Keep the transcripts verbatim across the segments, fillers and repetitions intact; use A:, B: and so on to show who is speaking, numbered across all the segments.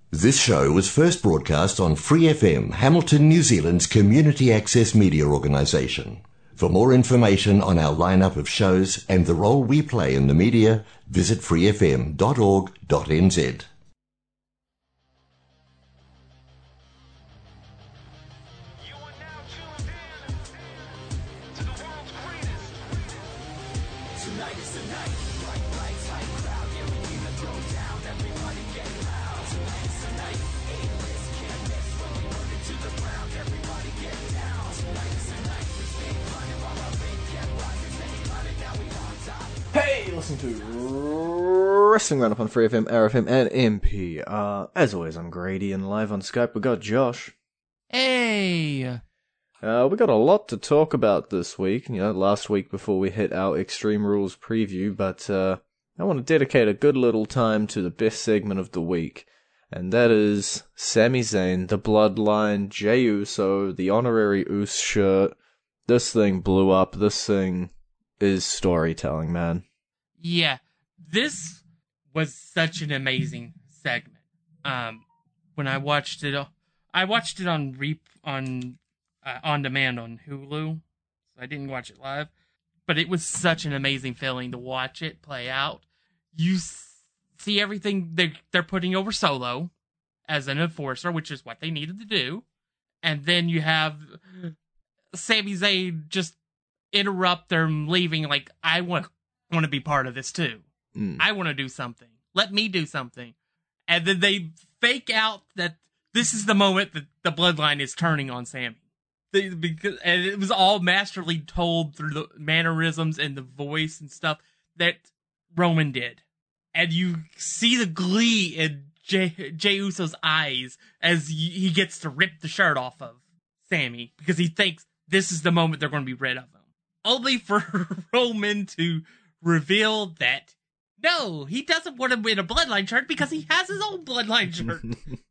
A: This show was first broadcast on Free F M, Hamilton, New Zealand's community access media organisation. For more information on our lineup of shows and the role we play in the media, visit free f m dot org dot n z.
B: Listen to Wrestling Roundup on Free F M, R F M, and M P. Uh, as always, I'm Grady, and live on Skype we got Josh.
C: Hey!
B: Uh, we got a lot to talk about this week, you know, last week before we hit our Extreme Rules preview, but uh, I want to dedicate a good little time to the best segment of the week, and that is Sami Zayn, the Bloodline, Jey Uso, the honorary Uso shirt. This thing blew up. This thing is storytelling, man.
C: Yeah, this was such an amazing segment. Um, when I watched it, I watched it on re on uh, on demand on Hulu, so I didn't watch it live. But it was such an amazing feeling to watch it play out. You see everything they they're putting over Solo as an enforcer, which is what they needed to do, and then you have Sami Zayn just interrupt them leaving. Like, I want. want to be part of this too. Mm. I want to do something. Let me do something. And then they fake out that this is the moment that the bloodline is turning on Sami. They, because, and it was all masterly told through the mannerisms and the voice and stuff that Roman did. And you see the glee in Jey, Jey Uso's eyes as he gets to rip the shirt off of Sami because he thinks this is the moment they're going to be rid of him. Only for Roman to reveal that no, he doesn't want to win a bloodline shirt because he has his own bloodline shirt.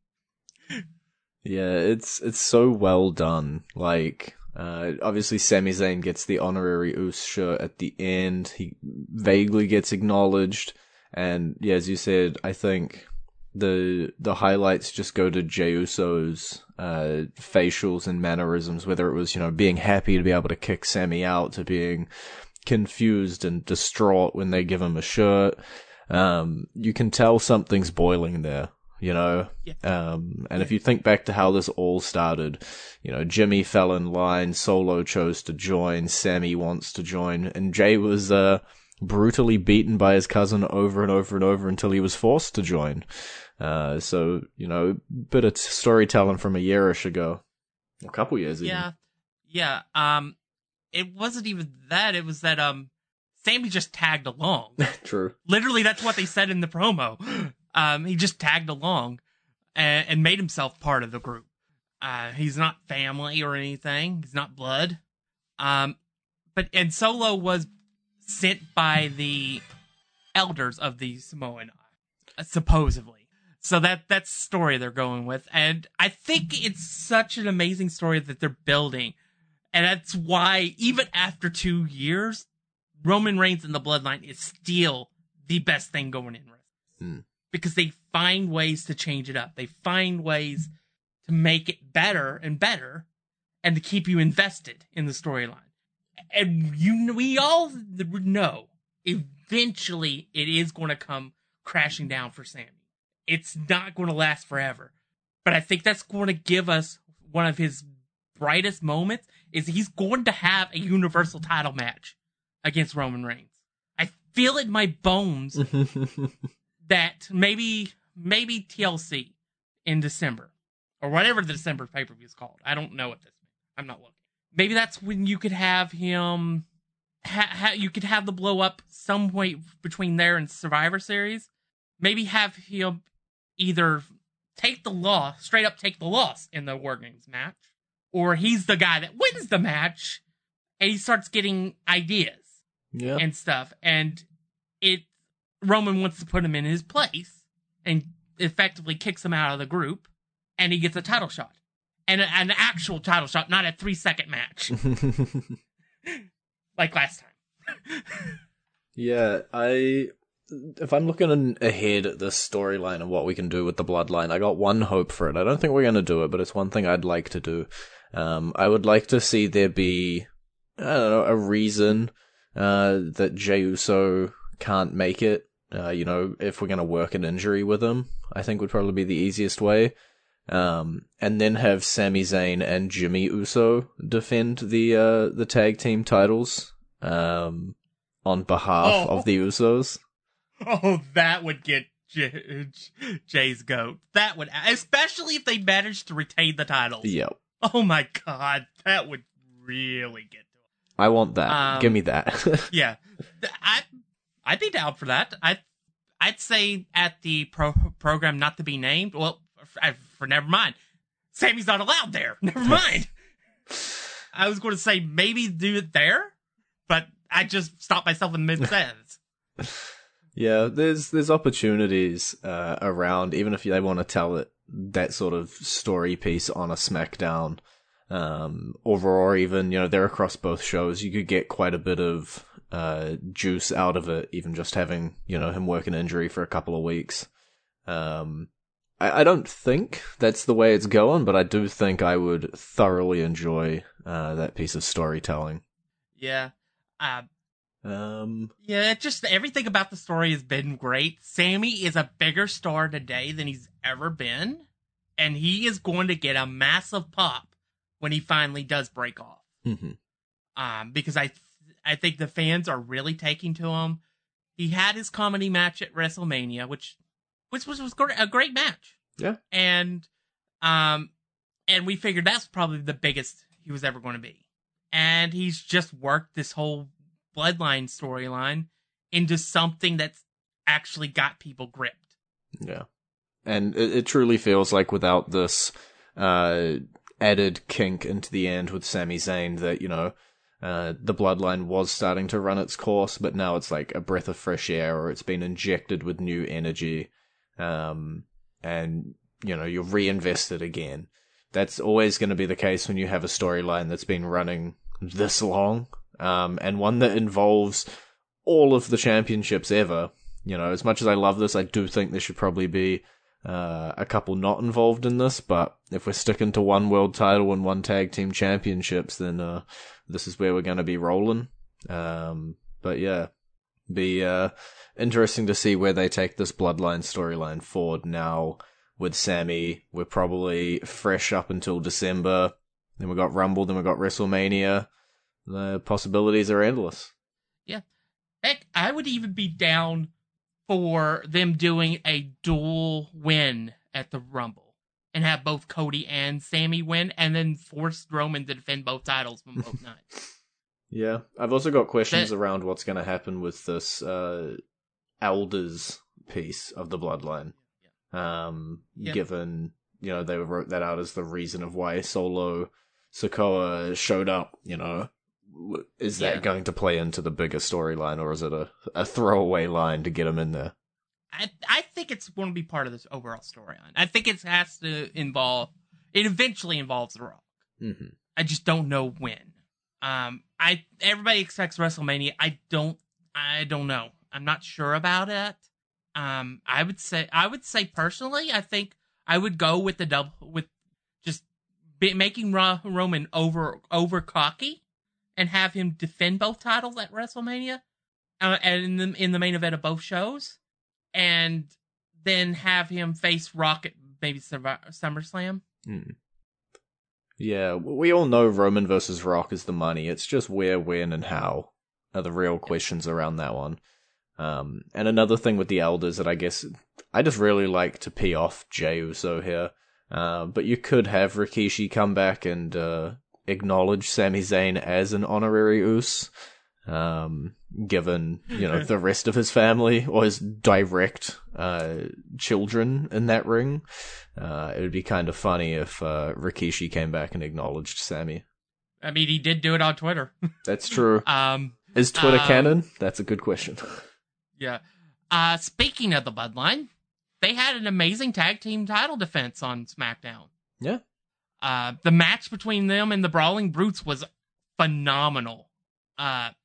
B: Yeah, it's it's so well done. Like, uh, obviously Sami Zayn gets the honorary Uso shirt at the end. He vaguely gets acknowledged, and yeah, as you said, I think the the highlights just go to Jey Uso's uh, facials and mannerisms, whether it was, you know, being happy to be able to kick Sami out, to being confused and distraught when they give him a shirt. Um, you can tell something's boiling there, you know?
C: Yeah.
B: Um, and if you think back to how this all started, you know, Jimmy fell in line, Solo chose to join, Sami wants to join, and Jey was, uh, brutally beaten by his cousin over and over and over until he was forced to join. Uh, so, you know, bit of storytelling from a yearish ago. A couple years ago.
C: Yeah. Yeah. Um, It wasn't even that. It was that um, Sami just tagged along.
B: True.
C: Literally, that's what they said in the promo. Um, he just tagged along and, and made himself part of the group. Uh, he's not family or anything. He's not blood. Um, but and Solo was sent by the elders of the Samoan, uh, supposedly. So that that's the story they're going with, and I think it's such an amazing story that they're building. And that's why, even after two years, Roman Reigns and the Bloodline is still the best thing going in wrestling. Mm. Because they find ways to change it up. They find ways to make it better and better, and to keep you invested in the storyline. And you, we all know, eventually it is going to come crashing down for Sami. It's not going to last forever. But I think that's going to give us one of his brightest moments, is he's going to have a Universal title match against Roman Reigns. I feel it in my bones that maybe maybe T L C in December, or whatever the December pay-per-view is called. I don't know at this point. I'm not looking. Maybe that's when you could have him, ha, ha, you could have the blow up some point between there and Survivor Series. Maybe have him either take the loss, straight up take the loss in the War Games match, or he's the guy that wins the match, and he starts getting ideas
B: yeah.
C: and stuff. And it Roman wants to put him in his place and effectively kicks him out of the group, and he gets a title shot. And a, an actual title shot, not a three-second match. Like last time.
B: Yeah, I if I'm looking ahead at this storyline and what we can do with the Bloodline, I got one hope for it. I don't think we're going to do it, but it's one thing I'd like to do. Um, I would like to see there be, I don't know, a reason uh, that Jey Uso can't make it. Uh, you know, if we're going to work an injury with him, I think would probably be the easiest way. Um, and then have Sami Zayn and Jimmy Uso defend the uh, the tag team titles um, on behalf
C: Oh.
B: of the Usos.
C: Oh, that would get J- J- Jay's goat. That would, especially if they managed to retain the titles.
B: Yep.
C: Oh my god, that would really get to him.
B: I want that.
C: Um,
B: Give me that.
C: Yeah, Th- I, I'd be down for that. I, I'd say at the pro- program not to be named. Well, for, for never mind. Sammy's not allowed there. Never mind. I was going to say maybe do it there, but I just stopped myself in mid sentence.
B: Yeah, there's there's opportunities uh, around, even if they want to tell it that sort of story piece on a SmackDown, um, or or even, you know, they're across both shows. You could get quite a bit of uh, juice out of it, even just having, you know, him work an injury for a couple of weeks. Um, I, I don't think that's the way it's going, but I do think I would thoroughly enjoy uh, that piece of storytelling.
C: Yeah. Uh,
B: Um,
C: Yeah, it just everything about the story has been great. Sammy is a bigger star today than he's ever been, and he is going to get a massive pop when he finally does break off.
B: mm-hmm.
C: Um, because I, th- I think the fans are really taking to him. He had his comedy match at WrestleMania, which, which was was gr- a great match.
B: Yeah,
C: and, um, and we figured that's probably the biggest he was ever going to be, and he's just worked this whole Bloodline storyline into something that's actually got people gripped.
B: Yeah. And it, it truly feels like without this uh, added kink into the end with Sami Zayn that, you know, uh, the Bloodline was starting to run its course, but now it's like a breath of fresh air, or it's been injected with new energy, um, and, you know, you're reinvested again. That's always going to be the case when you have a storyline that's been running this long. Um, and one that involves all of the championships ever. You know, as much as I love this, I do think there should probably be uh, a couple not involved in this, but if we're sticking to one world title and one tag team championships, then uh, this is where we're going to be rolling. Um, but yeah, be uh, interesting to see where they take this Bloodline storyline forward now with Sammy. We're probably fresh up until December. Then we got Rumble, then we got WrestleMania. The possibilities are endless.
C: Yeah. Heck, I would even be down for them doing a dual win at the Rumble and have both Cody and Sammy win, and then force Roman to defend both titles from both nights.
B: Yeah. I've also got questions
C: That-
B: around what's going to happen with this uh, Elders piece of the Bloodline. Um,
C: Yeah.
B: Given, you know, they wrote that out as the reason of why Solo Sikoa showed up, you know. Is that
C: Yeah.
B: going to play into the bigger storyline, or is it a, a throwaway line to get him in there?
C: I I think it's going to be part of this overall storyline. I think it has to involve. It eventually involves The Rock.
B: Mm-hmm.
C: I just don't know when. Um, I everybody expects WrestleMania. I don't. I don't know. I'm not sure about it. Um, I would say. I would say personally, I think I would go with the double with just be, making Ro- Roman over over cocky and have him defend both titles at WrestleMania, uh, and in the in the main event of both shows, and then have him face Rock at maybe SummerSlam.
B: Mm. Yeah, we all know Roman versus Rock is the money. It's just where, when, and how are the real questions around that one. Um, and another thing with the Elders that I guess I just really like to pee off Jey Uso here. Uh, but you could have Rikishi come back and uh, acknowledge Sami Zayn as an honorary Uso, um, given, you know, the rest of his family or his direct uh, children in that ring. Uh, it would be kind of funny if uh, Rikishi came back and acknowledged Sami.
C: I mean, he did do it on Twitter.
B: That's true.
C: um,
B: Is Twitter
C: um,
B: canon? That's a good question.
C: yeah. Uh, speaking of the Bloodline, they had an amazing tag team title defense on SmackDown.
B: Yeah.
C: Uh, the match between them and the Brawling Brutes was phenomenal. Uh,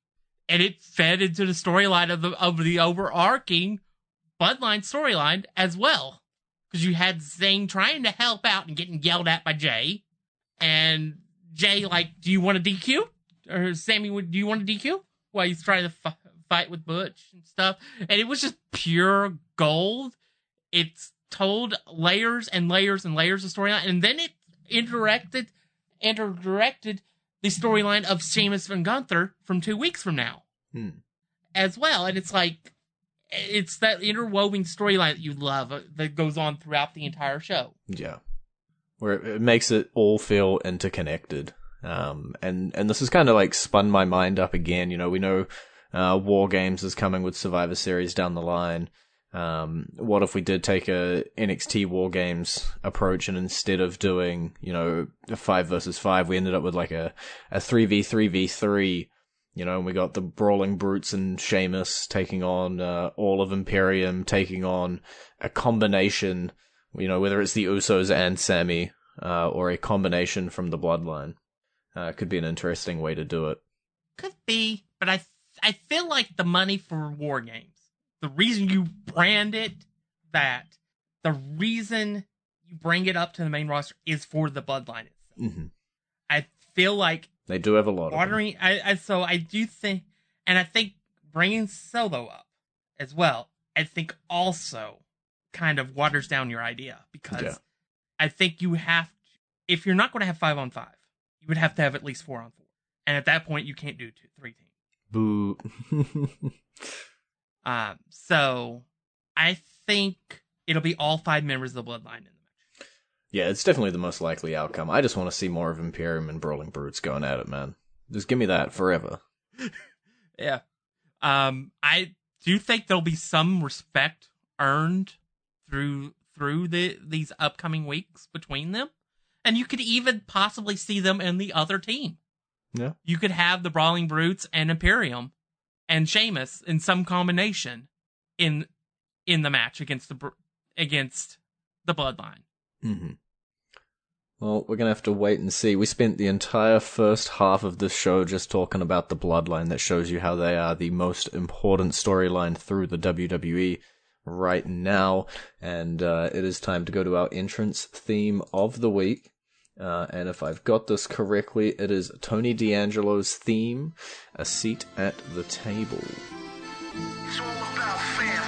C: and it fed into the storyline of the of the overarching Bloodline storyline as well. Because you had Zayn trying to help out and getting yelled at by Jay. And Jay, like, do you want a D Q? Or Sammy, do you want a D Q? While he's trying to f- fight with Butch and stuff. And it was just pure gold. It's told layers and layers and layers of storyline. And then it interacted, interdirected the storyline of Sheamus and Gunther from two weeks from now.
B: Hmm.
C: As well. And it's like, it's that interwoven storyline that you love uh, that goes on throughout the entire show.
B: Yeah. Where it makes it all feel interconnected. Um, and, and this has kind of like spun my mind up again. You know, we know, uh, War Games is coming with Survivor Series down the line. Um, what if we did take a N X T War Games approach and instead of doing, you know, a five versus five, we ended up with like a, a three v three v three. You know, and we got the Brawling Brutes and Sheamus taking on uh, all of Imperium, taking on a combination, you know, whether it's the Usos and Sammy, uh, or a combination from the Bloodline. Uh, could be an interesting way to do it.
C: Could be, but I I feel like the money for War Games, the reason you brand it that, the reason you bring it up to the main roster is for the Bloodline itself.
B: Mm-hmm.
C: I feel like
B: they do have a lot
C: watering,
B: of them.
C: I, I, so I do think, and I think bringing Solo up as well, I think also kind of waters down your idea because
B: yeah.
C: I think you have, to, if you're not going to have five on five, you would have to have at least four on four. And at that point, you can't do two, three teams.
B: Boo.
C: um, so I think it'll be all five members of the Bloodline in the match.
B: Yeah, it's definitely the most likely outcome. I just want to see more of Imperium and Brawling Brutes going at it, man. Just give me that forever.
C: yeah. Um, I do think there'll be some respect earned through through the these upcoming weeks between them. And you could even possibly see them in the other team.
B: Yeah.
C: You could have the Brawling Brutes and Imperium and Sheamus in some combination in in the match against the against the Bloodline.
B: Mm-hmm. Well, we're going to have to wait and see. We spent the entire first half of this show just talking about the Bloodline. That shows you how they are the most important storyline through the W W E right now. And uh, it is time to go to our entrance theme of the week. Uh, and if I've got this correctly, it is Tony D'Angelo's theme, A Seat at the Table.
D: It's all about family.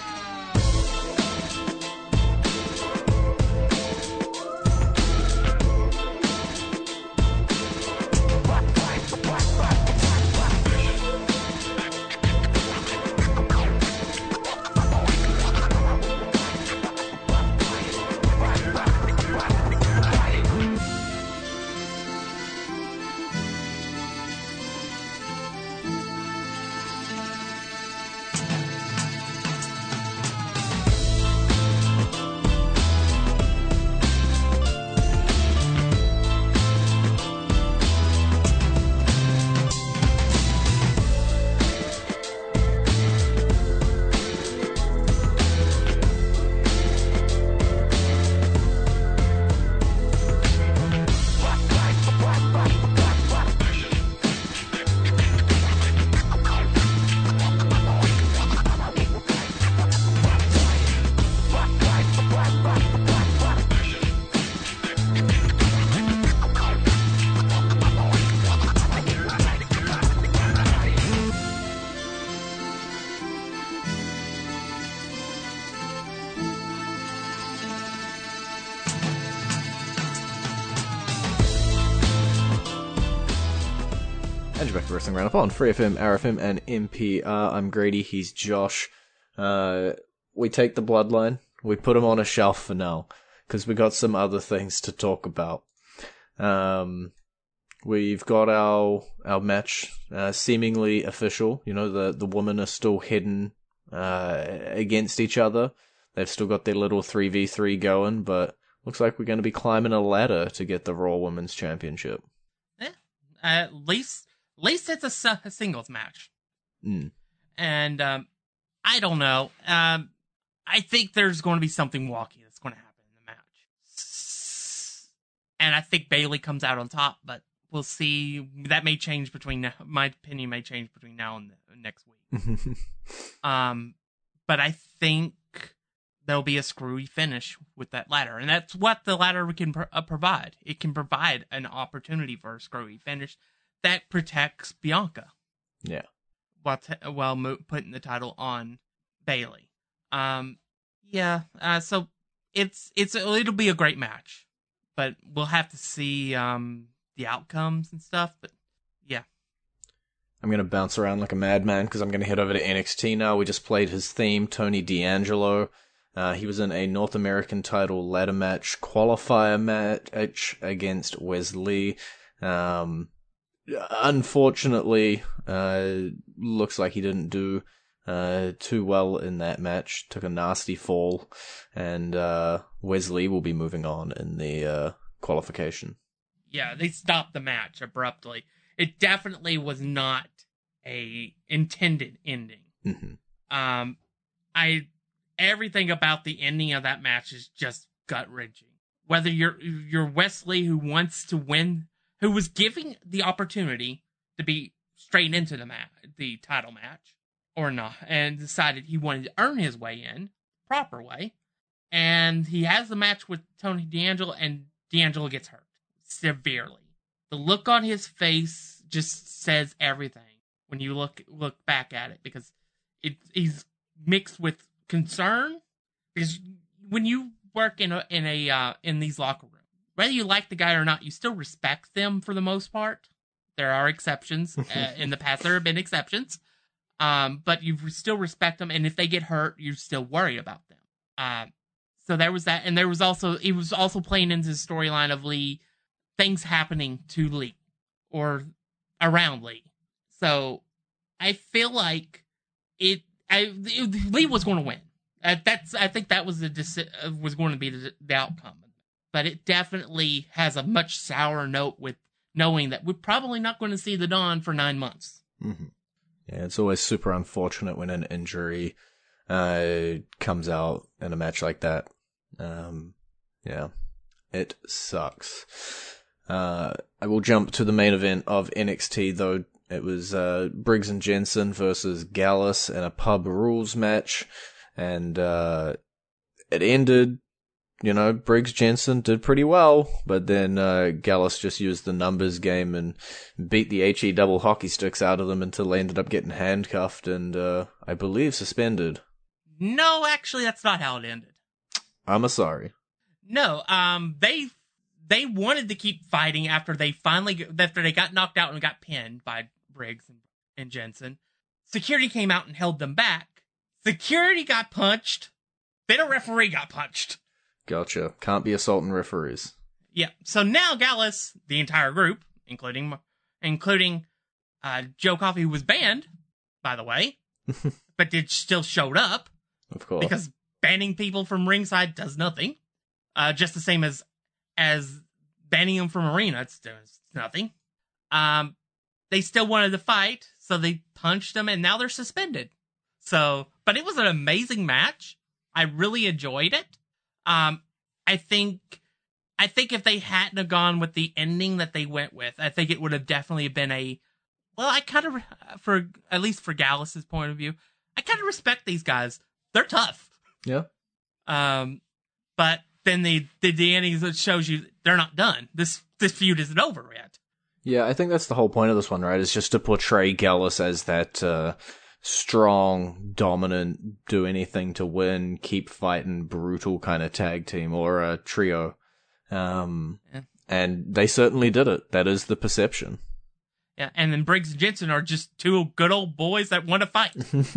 B: Wrestling Roundup on Free F M, R F M, and M P R. I'm Grady, he's Josh. Uh, we take the Bloodline, we put them on a shelf for now, because we got some other things to talk about. Um, we've got our our match uh, seemingly official. You know, the, the women are still hidden uh, against each other. They've still got their little three v three going, but looks like we're going to be climbing a ladder to get the Raw Women's Championship.
C: Yeah, at least... At least it's a, a singles match.
B: Mm.
C: And um, I don't know. Um, I think there's going to be something wonky that's going to happen in the match. And I think Bayley comes out on top, but we'll see. That may change between now. My opinion may change between now and the, next week. um, but I think there'll be a screwy finish with that ladder, and that's what the ladder can pro- uh, provide. It can provide an opportunity for a screwy finish that protects Bianca.
B: Yeah.
C: While t- while mo- putting the title on Bayley. Um, yeah. Uh, so it's it's it'll be a great match, but we'll have to see um the outcomes and stuff. But yeah.
B: I'm going to bounce around like a madman because I'm going to head over to N X T now. We just played his theme, Tony D'Angelo. Uh, he was in a North American title ladder match qualifier match against Wes Lee. Um, unfortunately, uh, looks like he didn't do uh, too well in that match. Took a nasty fall, and uh, Wes Lee will be moving on in the uh, qualification.
C: Yeah, they stopped the match abruptly. It definitely was not a intended ending.
B: Mm-hmm.
C: Um, I everything about the ending of that match is just gut wrenching. Whether you're you're Wes Lee, who wants to win, who was giving the opportunity to be straight into the mat, the title match, or not, and decided he wanted to earn his way in proper way, and he has the match with Tony D'Angelo, and D'Angelo gets hurt severely. The look on his face just says everything when you look look back at it, because it he's mixed with concern, because when you work in a in a uh, in these locker rooms, whether you like the guy or not, you still respect them for the most part. There are exceptions. uh, in the past, there have been exceptions, um, but you still respect them, and if they get hurt, you still worry about them. Uh, so there was that, and there was also he was also playing into the storyline of Lee, things happening to Lee or around Lee. So I feel like it. I it, Lee was going to win. Uh, that's I think that was the deci- uh, was going to be the, the outcome. But it definitely has a much sour note with knowing that we're probably not going to see the Dawn for nine months.
B: Mm-hmm. Yeah, it's always super unfortunate when an injury uh, comes out in a match like that. Um, yeah, it sucks. Uh, I will jump to the main event of N X T, though. It was uh, Briggs and Jensen versus Gallus in a pub rules match, and uh, it ended, you know, Briggs Jensen did pretty well, but then uh, Gallus just used the numbers game and beat the H E double hockey sticks out of them until they ended up getting handcuffed and, uh, I believe, suspended.
C: No, actually, that's not how it ended.
B: I'm a sorry.
C: No, um, they they wanted to keep fighting after they finally after they got knocked out and got pinned by Briggs and, and Jensen. Security came out and held them back. Security got punched. Then a referee got punched.
B: Gotcha. Can't be assaulting referees.
C: Yeah. So now Gallus, the entire group, including including uh, Joe Coffey, who was banned, by the way, but did still showed up.
B: Of course.
C: Because banning people from ringside does nothing. Uh, just the same as as banning them from arena, it's, it's nothing. Um, they still wanted to fight, so they punched them, and now they're suspended. So, but it was an amazing match. I really enjoyed it. Um, I think, I think if they hadn't have gone with the ending that they went with, I think it would have definitely been a, well, I kind of, for, at least for Gallus's point of view, I kind of respect these guys. They're tough.
B: Yeah.
C: Um, but then the, the, the ending that shows you they're not done. This, this feud isn't over yet.
B: Yeah, I think that's the whole point of this one, right? Is just to portray Gallus as that, uh, strong, dominant, do anything to win, keep fighting, brutal kind of tag team or a trio. Um, yeah. And they certainly did it. That is the perception.
C: Yeah, and then Briggs and Jensen are just two good old boys that want to fight.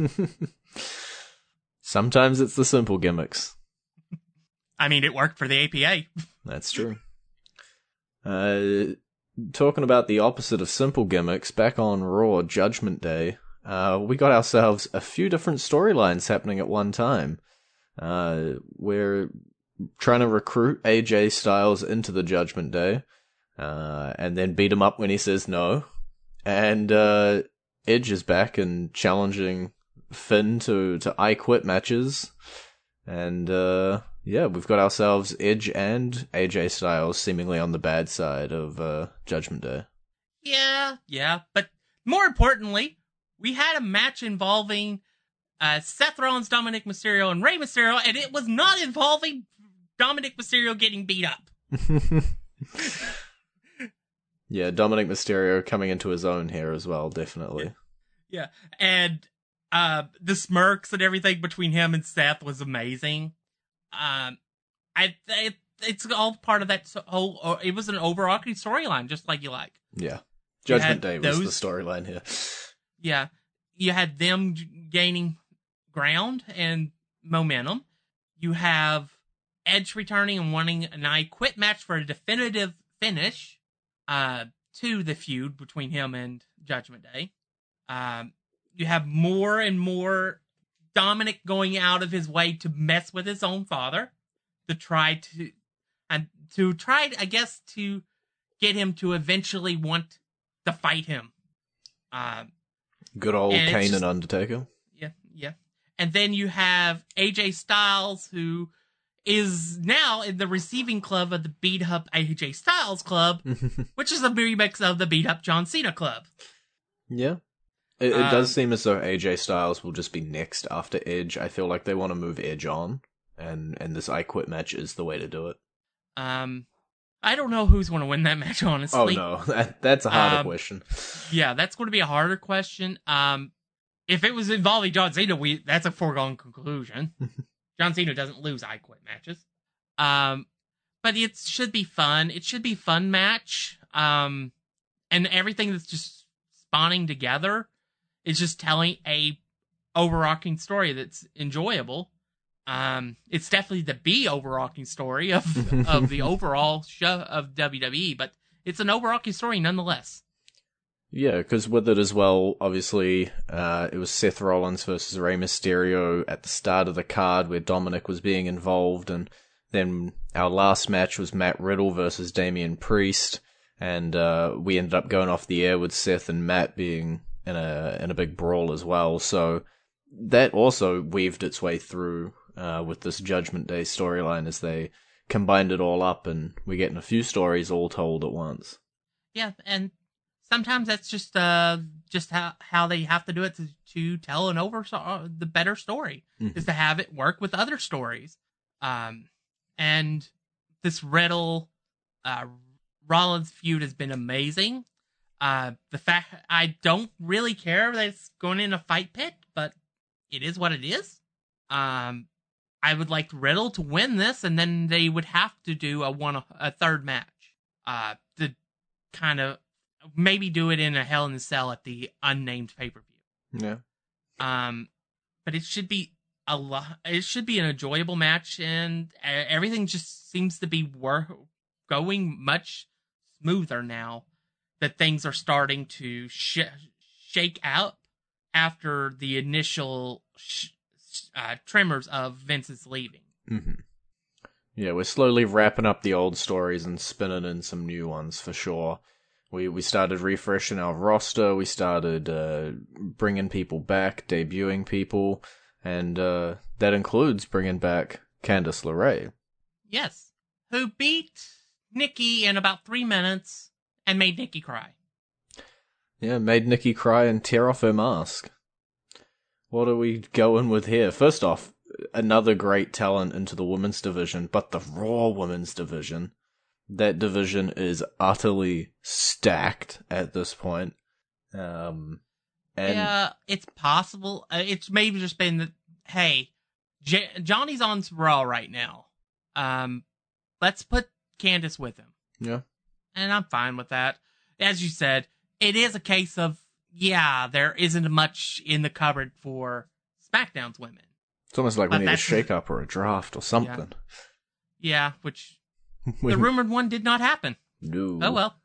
B: Sometimes it's the simple gimmicks.
C: I mean, it worked for the A P A.
B: That's true. Uh, talking about the opposite of simple gimmicks, back on Raw Judgment Day, Uh, we got ourselves a few different storylines happening at one time. Uh, we're trying to recruit A J Styles into the Judgment Day, uh, and then beat him up when he says no. And, uh, Edge is back and challenging Finn to, to I Quit matches. And, uh, yeah, we've got ourselves Edge and A J Styles seemingly on the bad side of, uh, Judgment Day.
C: Yeah, yeah. But more importantly, we had a match involving uh, Seth Rollins, Dominic Mysterio, and Rey Mysterio, and it was not involving Dominic Mysterio getting beat up.
B: Yeah, Dominic Mysterio coming into his own here as well, definitely.
C: Yeah, and uh, the smirks and everything between him and Seth was amazing. Um, I it, it's all part of that whole. Uh, it was an overarching storyline, just like you like.
B: Yeah, Judgment Day was
C: those,
B: the storyline here.
C: Yeah, you had them gaining ground and momentum. You have Edge returning and wanting an I Quit match for a definitive finish uh, to the feud between him and Judgment Day. Um, you have more and more Dominic going out of his way to mess with his own father, to try to, and to try, I guess, to get him to eventually want to fight him. Um,
B: Good old Kane
C: just,
B: and Undertaker.
C: Yeah, yeah. And then you have A J Styles, who is now in the receiving club of the Beat Up A J Styles Club, which is a remix of the Beat Up John Cena Club.
B: Yeah. It, it
C: um,
B: does seem as though A J Styles will just be next after Edge. I feel like they want to move Edge on, and, and this I Quit match is the way to do it.
C: Um, I don't know who's going to win that match, honestly.
B: Oh, no. That, that's a harder
C: um,
B: question.
C: Yeah, that's going to be a harder question. Um, if it was involving John Cena, we that's a foregone conclusion. John Cena doesn't lose I Quit matches. Um, but it should be fun. It should be a fun match. Um, and everything that's just spawning together is just telling a overarching story that's enjoyable. Um, it's definitely the B overarching story of of the overall show of W W E, but it's an overarching story nonetheless.
B: Yeah, because with it as well, obviously, uh, it was Seth Rollins versus Rey Mysterio at the start of the card where Dominic was being involved, and then our last match was Matt Riddle versus Damian Priest, and uh, we ended up going off the air with Seth and Matt being in a in a big brawl as well. So that also weaved its way through uh, with this Judgment Day storyline as they combined it all up, and we're getting a few stories all told at once.
C: Yeah, and sometimes that's just uh just how, how they have to do it to, to tell an over uh, the better story mm-hmm. is to have it work with other stories. Um, and this Riddle uh, Rollins feud has been amazing. Uh, the fact I don't really care that it's going in a fight pit, but it is what it is. Um, I would like Riddle to win this, and then they would have to do a one a third match. Uh, to kind of maybe do it in a Hell in a Cell at the unnamed pay per view.
B: Yeah.
C: Um, but it should be a lot. It should be an enjoyable match, and everything just seems to be wor- going much smoother now that things are starting to sh- shake out after the initial sh- uh, tremors of Vince's leaving.
B: Mm-hmm. Yeah, we're slowly wrapping up the old stories and spinning in some new ones for sure. We we started refreshing our roster. We started uh, bringing people back, debuting people, and uh, that includes bringing back Candice LeRae.
C: Yes, who beat Nikki in about three minutes and made Nikki cry.
B: Yeah, made Nikki cry and tear off her mask. What are we going with here? First off, another great talent into the women's division, but the Raw women's division. That division is utterly stacked at this point. Um, and
C: yeah, it's possible. Uh, it's maybe just been that, hey, J- Johnny's on Raw right now. Um, let's put Candice with him.
B: Yeah.
C: And I'm fine with that. As you said, it is a case of, yeah, there isn't much in the cupboard for SmackDown's women.
B: It's almost like
C: But
B: we need a
C: that's-
B: shake-up or a draft or something.
C: Yeah, which
B: We-
C: the rumored one did not happen.
B: No.
C: Oh well.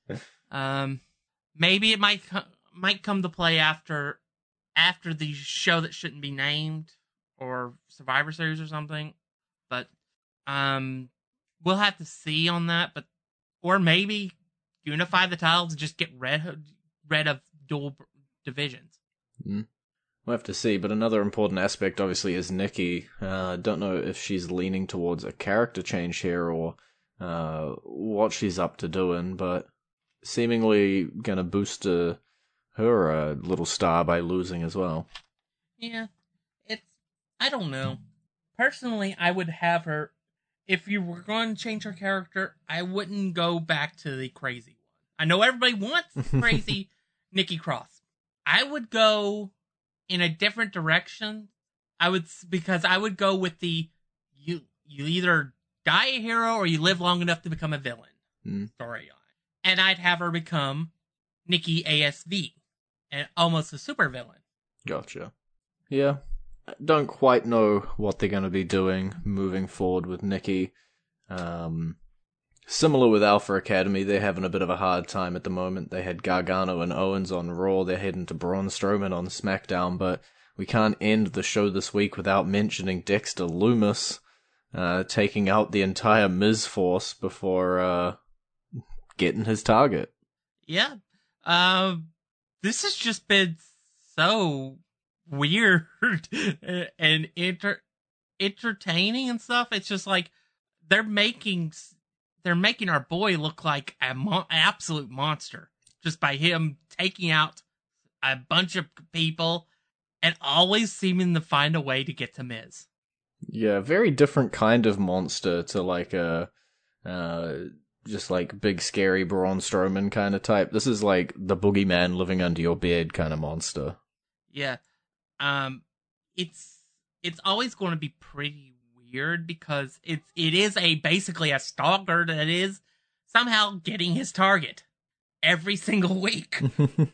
C: um, maybe it might co- might come to play after after the show that shouldn't be named or Survivor Series or something. But um, we'll have to see on that. But or maybe unify the titles and just get rid rid of dual divisions.
B: Mm. We'll have to see, but another important aspect, obviously, is Nikki. Uh, don't know if she's leaning towards a character change here or uh, what she's up to doing, but seemingly gonna boost uh, her uh, little star by losing as well.
C: Yeah, it's, I don't know. Personally, I would have her, if you were going to change her character, I wouldn't go back to the crazy one. I know everybody wants crazy Nikki Cross. I would go in a different direction. I would, because I would go with the, you you either die a hero or you live long enough to become a villain
B: mm.
C: storyline. And I'd have her become Nikki A S V, and almost a supervillain.
B: Gotcha. Yeah. I don't quite know what they're going to be doing moving forward with Nikki. Um, similar with Alpha Academy, they're having a bit of a hard time at the moment. They had Gargano and Owens on Raw. They're heading to Braun Strowman on SmackDown, but we can't end the show this week without mentioning Dexter Lumis uh, taking out the entire Miz force before uh, getting his target.
C: Yeah. Uh, this has just been so weird and inter- entertaining and stuff. It's just like they're making they're making our boy look like a mo- absolute monster just by him taking out a bunch of people and always seeming to find a way to get to Miz.
B: Yeah, very different kind of monster to like a uh just like big scary Braun Strowman kind of type. This is like the boogeyman living under your bed kind of monster.
C: Yeah. Um, it's it's always going to be pretty weird because it's it is a basically a stalker that is somehow getting his target every single week,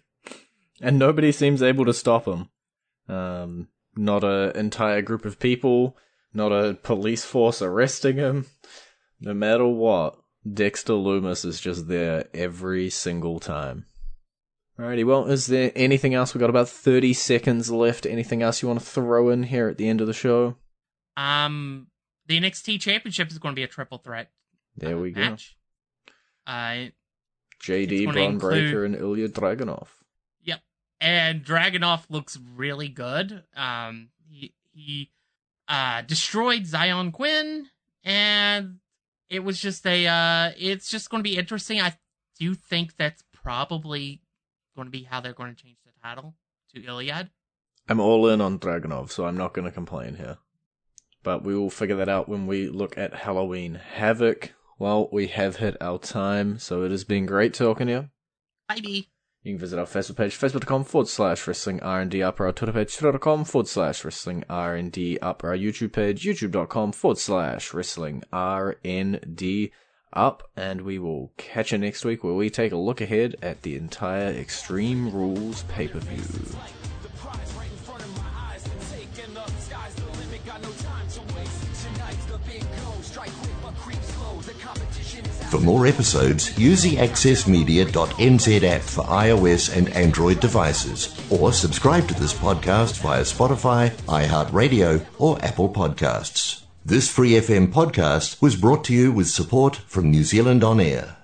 B: and nobody seems able to stop him. Um, not an entire group of people, not a police force arresting him. No matter what, Dexter Lumis is just there every single time. Alrighty, well, is there anything else? We've got about thirty seconds left. Anything else you want to throw in here at the end of the show?
C: Um, the N X T Championship is going to be a triple threat
B: There we go.
C: match. Uh,
B: J D,
C: it's gonna
B: Braun
C: include-
B: Breaker, and Ilya Dragunov.
C: Yep, and Dragunov looks really good. Um, he he uh destroyed Zion Quinn, and it was just a uh, it's just going to be interesting. I do think that's probably going to be how they're going to change the title to Iliad.
B: I'm all in on Dragunov, so I'm not going to complain here. But we will figure that out when we look at Halloween Havoc. Well, we have hit our time, so it has been great talking to you.
C: Bye.
B: You can visit our Facebook page, facebook.com forward slash wrestling R&D up, or our Twitter page, twitter.com forward slash wrestling R&D up, or our YouTube page, youtube.com forward slash wrestling R&D up, and we will catch you next week where we take a look ahead at the entire Extreme Rules pay-per-view.
A: For more episodes, use the access media dot n z app for iOS and Android devices, or subscribe to this podcast via Spotify, iHeartRadio, or Apple Podcasts. This Free F M podcast was brought to you with support from New Zealand On Air.